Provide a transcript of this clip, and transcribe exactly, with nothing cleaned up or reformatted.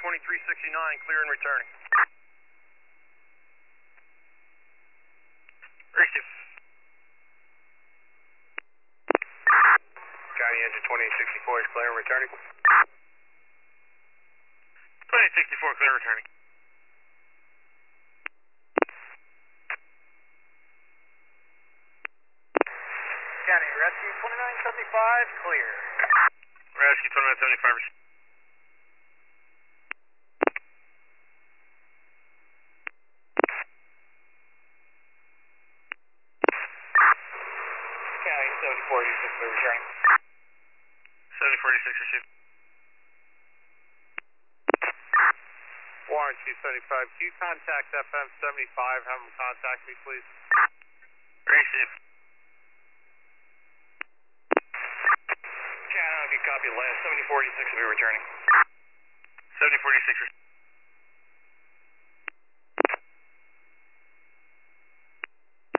twenty-three sixty-nine, clear and returning. Receive. County engine twenty-eight sixty-four is clear and returning. twenty-eight sixty-four, clear and returning. County rescue twenty-nine seventy-five, clear. Rescue twenty-nine seventy-five. County seventy forty-six, clear returning. seventy forty-six, received. Warren two seventy-five, can you contact F M seventy-five, have them contact me, please? Receive. County, I can copy last, seventy forty-six will be returning. seventy forty-six,